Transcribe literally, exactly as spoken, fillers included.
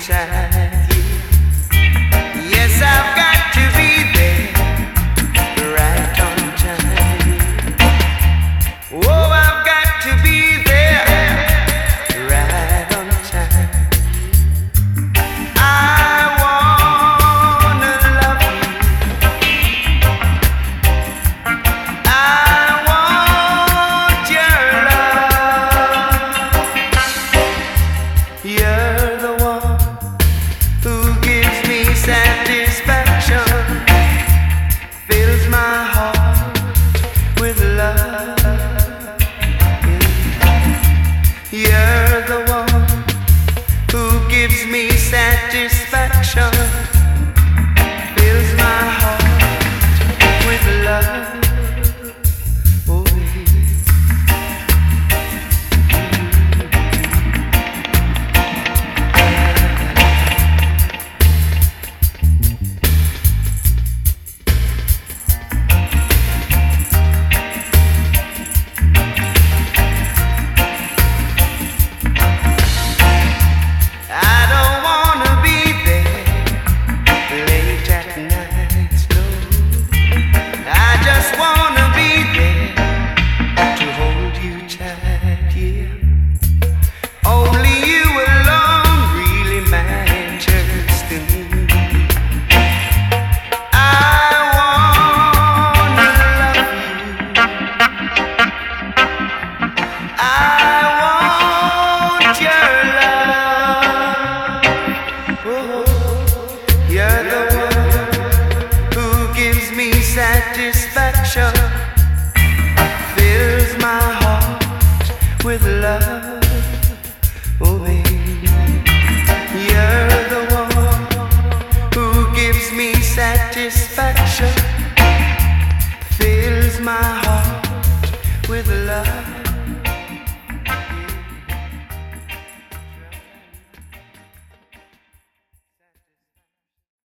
child. Yes, I've got to be there, right on time. Oh, I've got to be there, right on time. I wanna love you. I want your love. You're the one who gives me satisfaction, fills my heart with love. You're the one who gives me satisfaction, fills my heart with love. Oh, baby. I don't wanna be there late at night, no. I just wanna be there to hold you tight, yeah. Only you alone really matters to me. I wanna love you. I want your love. Oh, you're the one who gives me satisfaction, fills my heart with love. Oh, baby, you're the one who gives me satisfaction, fills my heart with love.